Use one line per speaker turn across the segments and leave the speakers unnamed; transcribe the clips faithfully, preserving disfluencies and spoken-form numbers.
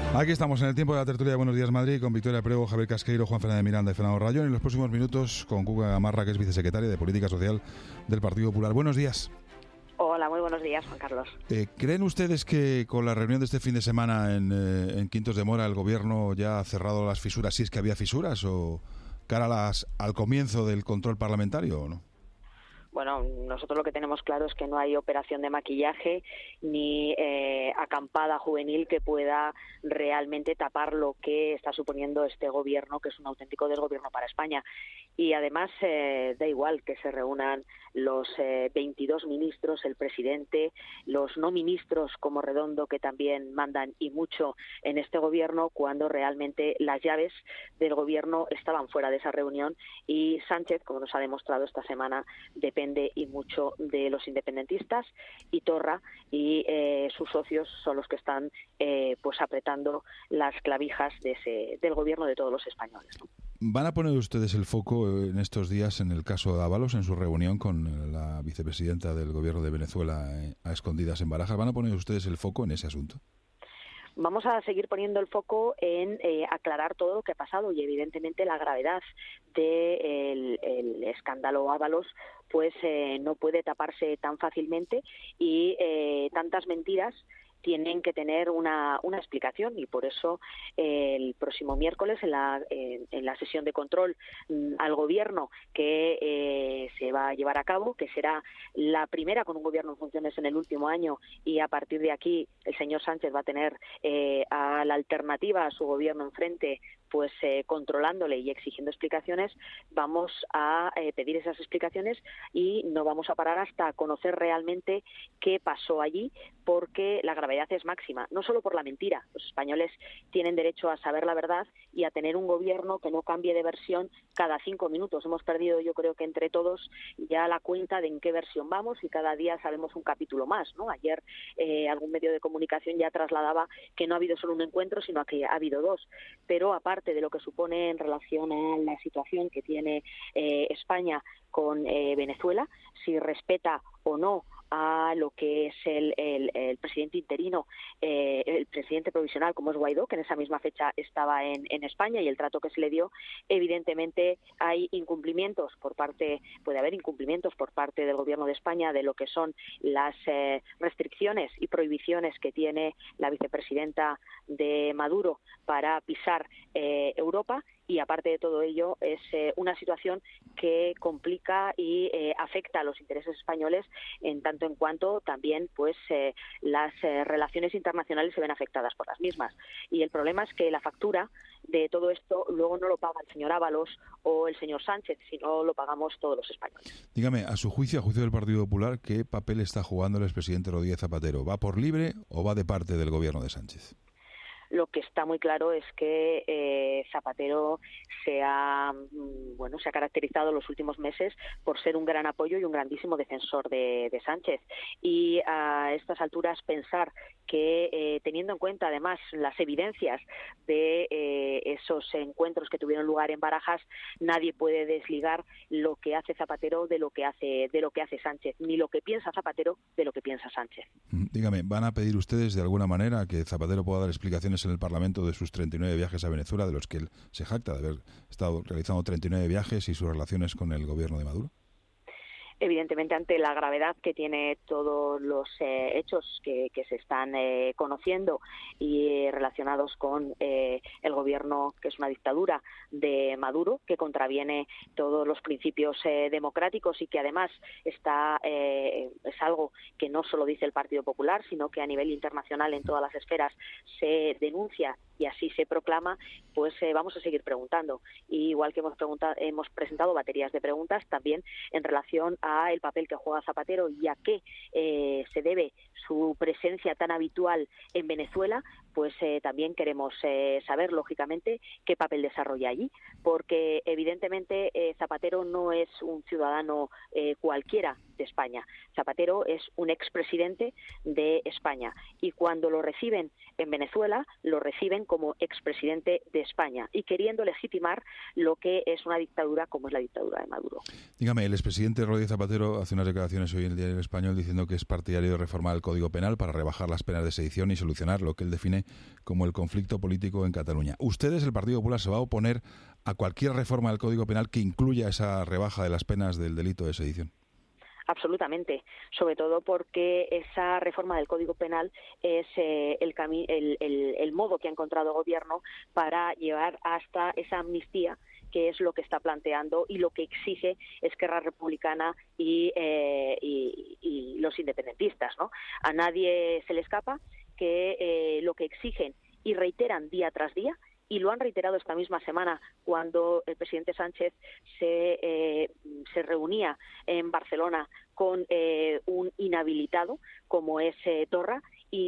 Aquí estamos en el tiempo de la tertulia de Buenos Días Madrid con Victoria Prego, Javier Casqueiro, Juan Fernández Miranda y Fernando Rayón. En los próximos minutos con Cuca Gamarra, que es vicesecretaria de Política Social del Partido Popular. Buenos días.
Hola, muy buenos días, Juan Carlos.
Eh, ¿Creen ustedes que con la reunión de este fin de semana en, eh, en Quintos de Mora el Gobierno ya ha cerrado las fisuras, si es que había fisuras, o cara a las, al comienzo del control parlamentario o no?
Bueno, nosotros lo que tenemos claro es que no hay operación de maquillaje ni eh, acampada juvenil que pueda realmente tapar lo que está suponiendo este gobierno, que es un auténtico desgobierno para España. Y además eh, da igual que se reúnan los eh, veintidós ministros, el presidente, los no ministros como Redondo, que también mandan y mucho en este gobierno, cuando realmente las llaves del gobierno estaban fuera de esa reunión y Sánchez, como nos ha demostrado esta semana, depende y mucho de los independentistas, y Torra y eh, sus socios son los que están eh, pues apretando las clavijas de ese, del gobierno de todos los españoles, ¿no?
¿Van a poner ustedes el foco en estos días en el caso de Ábalos, en su reunión con la vicepresidenta del gobierno de Venezuela a escondidas en Barajas? ¿Van a poner ustedes el foco en ese asunto?
Vamos a seguir poniendo el foco en eh, aclarar todo lo que ha pasado y evidentemente la gravedad del el escándalo Ábalos pues eh, no puede taparse tan fácilmente y eh, tantas mentiras tienen que tener una, una explicación, y por eso eh, el próximo miércoles en la, eh, en la sesión de control mm, al gobierno que eh, se va a llevar a cabo, que será la primera con un gobierno en funciones en el último año, y a partir de aquí el señor Sánchez va a tener eh, a la alternativa a su gobierno enfrente, pues eh, controlándole y exigiendo explicaciones. Vamos a eh, pedir esas explicaciones y no vamos a parar hasta conocer realmente qué pasó allí, porque la gravedad es máxima, no solo por la mentira. Los españoles tienen derecho a saber la verdad y a tener un gobierno que no cambie de versión cada cinco minutos. Hemos perdido, yo creo que entre todos, ya la cuenta de en qué versión vamos, y cada día sabemos un capítulo más, ¿no? Ayer eh, algún medio de comunicación ya trasladaba que no ha habido solo un encuentro, sino que ha habido dos. Pero aparte de lo que supone en relación a la situación que tiene eh, España con eh, Venezuela, si respeta o no a lo que es el, el, el presidente interino, eh, el presidente provisional, como es Guaidó, que en esa misma fecha estaba en, en España, y el trato que se le dio, evidentemente hay incumplimientos por parte, puede haber incumplimientos por parte del gobierno de España de lo que son las eh, restricciones y prohibiciones que tiene la vicepresidenta de Maduro para pisar eh, Europa. Y aparte de todo ello, es eh, una situación que complica y eh, afecta a los intereses españoles, en tanto en cuanto también pues eh, las eh, relaciones internacionales se ven afectadas por las mismas. Y el problema es que la factura de todo esto luego no lo paga el señor Ábalos o el señor Sánchez, sino lo pagamos todos los españoles.
Dígame, a su juicio, a juicio del Partido Popular, ¿qué papel está jugando el expresidente Rodríguez Zapatero? ¿Va por libre o va de parte del gobierno de Sánchez?
Lo que está muy claro es que eh, Zapatero se ha, bueno, se ha caracterizado los últimos meses por ser un gran apoyo y un grandísimo defensor de, de Sánchez. Y a estas alturas pensar que, eh, teniendo en cuenta además las evidencias de eh, esos encuentros que tuvieron lugar en Barajas, nadie puede desligar lo que hace Zapatero de lo que hace de lo que hace Sánchez, ni lo que piensa Zapatero de lo que piensa Sánchez.
Dígame, ¿van a pedir ustedes de alguna manera que Zapatero pueda dar explicaciones en el Parlamento de sus treinta y nueve viajes a Venezuela, de los que él se jacta de haber estado realizando treinta y nueve viajes, y sus relaciones con el gobierno de Maduro?
Evidentemente, ante la gravedad que tiene todos los eh, hechos que, que se están eh, conociendo y eh, relacionados con eh, el gobierno, que es una dictadura de Maduro, que contraviene todos los principios eh, democráticos, y que además está eh, es algo que no solo dice el Partido Popular, sino que a nivel internacional en todas las esferas se denuncia y así se proclama, pues eh, vamos a seguir preguntando. Y igual que hemos preguntado, hemos presentado baterías de preguntas también en relación a el papel que juega Zapatero y a qué eh, se debe su presencia tan habitual en Venezuela, pues eh, también queremos eh, saber, lógicamente, qué papel desarrolla allí, porque evidentemente eh, Zapatero no es un ciudadano eh, cualquiera de España. Zapatero es un expresidente de España, y cuando lo reciben en Venezuela, lo reciben como expresidente de España y queriendo legitimar lo que es una dictadura como es la dictadura de Maduro.
Dígame, el expresidente Rodríguez Zapatero hace unas declaraciones hoy en el Diario Español diciendo que es partidario de reformar el Código Penal para rebajar las penas de sedición y solucionar lo que él define como el conflicto político en Cataluña. ¿Ustedes, el Partido Popular, se va a oponer a cualquier reforma del Código Penal que incluya esa rebaja de las penas del delito de sedición?
Absolutamente, sobre todo porque esa reforma del Código Penal es eh, el, cami el, el, el modo que ha encontrado el Gobierno para llevar hasta esa amnistía, que es lo que está planteando y lo que exige Esquerra Republicana y, eh, y, y los independentistas, ¿no? A nadie se le escapa que eh, lo que exigen y reiteran día tras día, y lo han reiterado esta misma semana cuando el presidente Sánchez se, eh, se reunía en Barcelona con eh, un inhabilitado como es eh, Torra,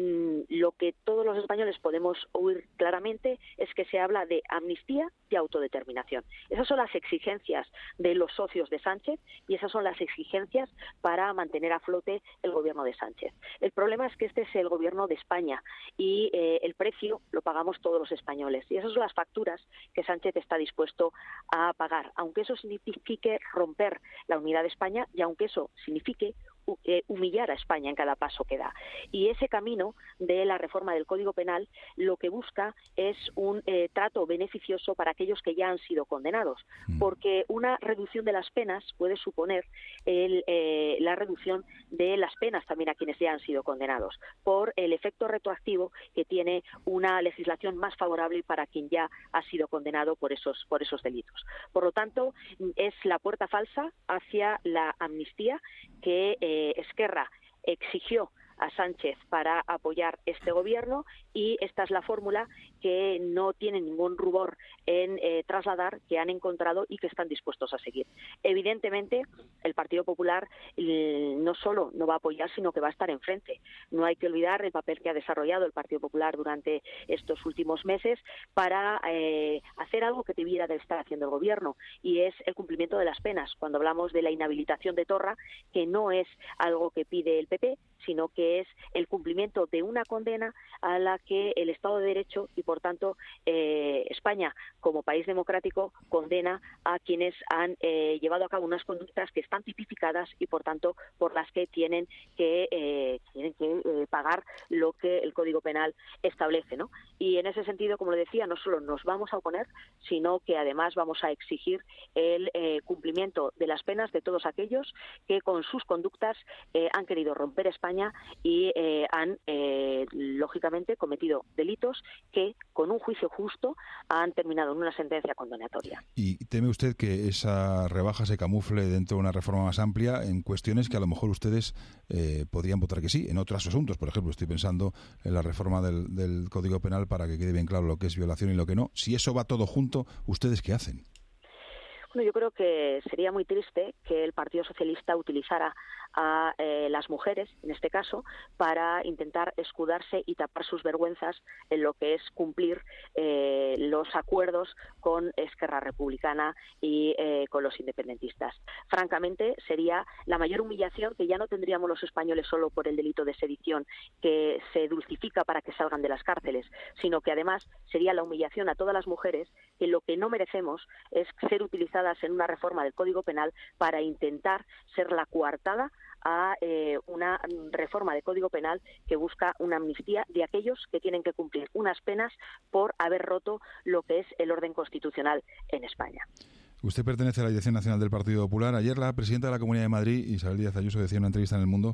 y lo que todos los españoles podemos oír claramente es que se habla de amnistía y autodeterminación. Esas son las exigencias de los socios de Sánchez y esas son las exigencias para mantener a flote el gobierno de Sánchez. El problema es que este es el gobierno de España y eh, el precio lo pagamos todos los españoles, y esas son las facturas que Sánchez está dispuesto a pagar, aunque eso signifique romper la unidad de España y aunque eso signifique humillar a España en cada paso que da. Y ese camino de la reforma del Código Penal lo que busca es un eh, trato beneficioso para aquellos que ya han sido condenados, porque una reducción de las penas puede suponer el, eh, la reducción de las penas también a quienes ya han sido condenados, por el efecto retroactivo que tiene una legislación más favorable para quien ya ha sido condenado por esos, por esos delitos. Por lo tanto, es la puerta falsa hacia la amnistía que eh, Esquerra exigió a Sánchez para apoyar este gobierno, y esta es la fórmula que no tiene ningún rubor en eh, trasladar, que han encontrado y que están dispuestos a seguir. Evidentemente, el Partido Popular eh, no solo no va a apoyar, sino que va a estar enfrente. No hay que olvidar el papel que ha desarrollado el Partido Popular durante estos últimos meses para eh, hacer algo que debiera de estar haciendo el gobierno, y es el cumplimiento de las penas. Cuando hablamos de la inhabilitación de Torra, que no es algo que pide el P P, sino que es el cumplimiento de una condena a la que el Estado de Derecho y, por tanto, eh, España, como país democrático, condena a quienes han eh, llevado a cabo unas conductas que están tipificadas y, por tanto, por las que tienen que, eh, tienen que eh, pagar lo que el Código Penal establece, ¿no? Y en ese sentido, como le decía, no solo nos vamos a oponer, sino que además vamos a exigir el eh, cumplimiento de las penas de todos aquellos que con sus conductas eh, han querido romper España y eh, han, eh, lógicamente, cometido delitos que, con un juicio justo, han terminado en una sentencia condenatoria.
¿Y teme usted que esa rebaja se camufle dentro de una reforma más amplia en cuestiones que a lo mejor ustedes eh, podrían votar que sí, en otros asuntos? Por ejemplo, estoy pensando en la reforma del, del Código Penal para que quede bien claro lo que es violación y lo que no. Si eso va todo junto, ¿ustedes qué hacen?
Bueno, yo creo que sería muy triste que el Partido Socialista utilizara a eh, las mujeres, en este caso, para intentar escudarse y tapar sus vergüenzas en lo que es cumplir eh, los acuerdos con Esquerra Republicana y eh, con los independentistas. Francamente, sería la mayor humillación, que ya no tendríamos los españoles solo por el delito de sedición, que se dulcifica para que salgan de las cárceles, sino que además sería la humillación a todas las mujeres, que lo que no merecemos es ser utilizadas en una reforma del Código Penal para intentar ser la coartada a eh, una reforma de Código Penal que busca una amnistía de aquellos que tienen que cumplir unas penas por haber roto lo que es el orden constitucional en España.
Usted pertenece a la Dirección Nacional del Partido Popular. Ayer la presidenta de la Comunidad de Madrid, Isabel Díaz Ayuso, decía en una entrevista en El Mundo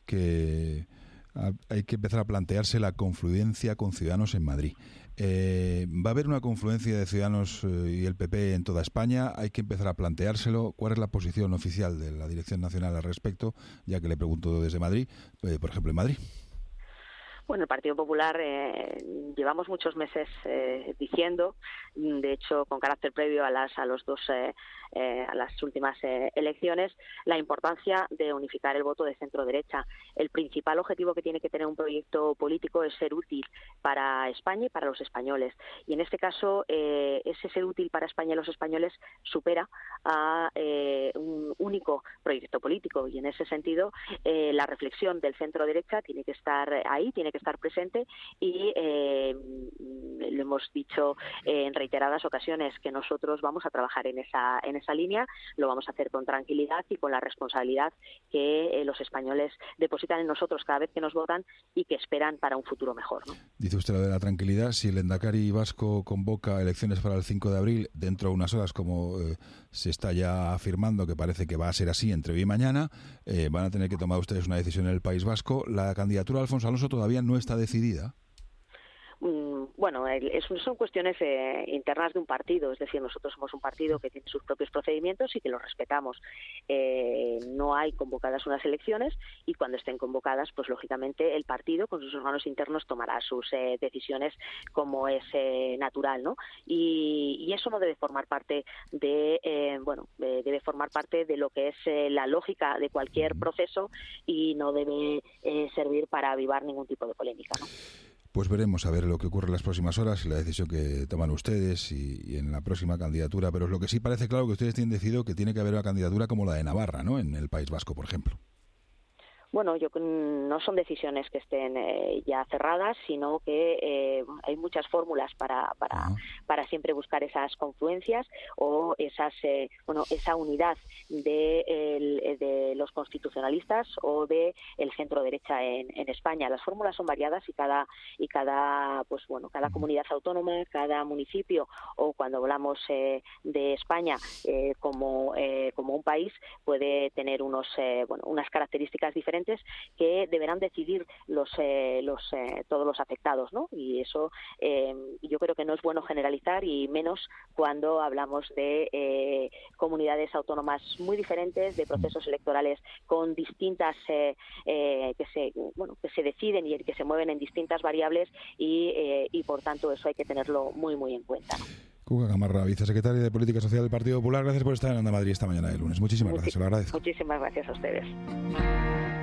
que hay que empezar a plantearse la confluencia con Ciudadanos en Madrid. Eh, ¿Va a haber una confluencia de Ciudadanos eh, y el P P en toda España? Hay que empezar a planteárselo. ¿Cuál es la posición oficial de la Dirección Nacional al respecto? Ya que le pregunto desde Madrid, eh, por ejemplo, en Madrid.
Bueno, el Partido Popular eh, llevamos muchos meses eh, diciendo, de hecho, con carácter previo a las a los dos eh, eh, a las últimas eh, elecciones, la importancia de unificar el voto de centro derecha. El principal objetivo que tiene que tener un proyecto político es ser útil para España y para los españoles. Y en este caso, eh, ese ser útil para España y los españoles supera a eh, un único proyecto político. Y en ese sentido, eh, la reflexión del centro derecha tiene que estar ahí, tiene que estar presente, y eh, lo hemos dicho en reiteradas ocasiones que nosotros vamos a trabajar en esa en esa línea, lo vamos a hacer con tranquilidad y con la responsabilidad que eh, los españoles depositan en nosotros cada vez que nos votan y que esperan para un futuro mejor, ¿no?
Dice usted lo de la tranquilidad. Si el Endacari vasco convoca elecciones para el cinco de abril, dentro de unas horas, como eh, se está ya afirmando que parece que va a ser así entre hoy y mañana, eh, van a tener que tomar ustedes una decisión en el País Vasco. La candidatura de Alfonso Alonso todavía no está decidida.
Bueno, es, son cuestiones eh, internas de un partido, es decir, nosotros somos un partido que tiene sus propios procedimientos y que los respetamos. Eh, no hay convocadas unas elecciones y cuando estén convocadas, pues lógicamente el partido con sus órganos internos tomará sus eh, decisiones como es eh, natural, ¿no? Y, y eso no debe formar parte de, eh, bueno, de, debe formar parte de lo que es eh, la lógica de cualquier proceso y no debe eh, servir para avivar ningún tipo de polémica, ¿no?
Pues veremos a ver lo que ocurre en las próximas horas y la decisión que toman ustedes y, y en la próxima candidatura. Pero lo que sí parece claro que ustedes tienen decidido que tiene que haber una candidatura como la de Navarra, ¿no? En el País Vasco, por ejemplo.
Bueno, yo no son decisiones que estén eh, ya cerradas, sino que eh, hay muchas fórmulas para para, uh-huh. para siempre buscar esas confluencias o esas eh, bueno esa unidad de, el, de los constitucionalistas o de el centro derecha en, en España. Las fórmulas son variadas y cada y cada pues bueno cada comunidad autónoma, cada municipio o cuando hablamos eh, de España eh, como eh, como un país puede tener unos eh, bueno unas características diferentes que deberán decidir los eh, los eh, todos los afectados, ¿no? Y eso eh, yo creo que no es bueno generalizar y menos cuando hablamos de eh, comunidades autónomas muy diferentes, de procesos electorales con distintas eh, eh, que se bueno que se deciden y que se mueven en distintas variables y eh, y por tanto eso hay que tenerlo muy muy en cuenta, ¿no?
Cuca Gamarra, vicesecretaria de Política Social del Partido Popular, gracias por estar en Onda Madrid esta mañana de lunes. Muchísimas gracias, se lo agradezco.
Muchísimas gracias a ustedes.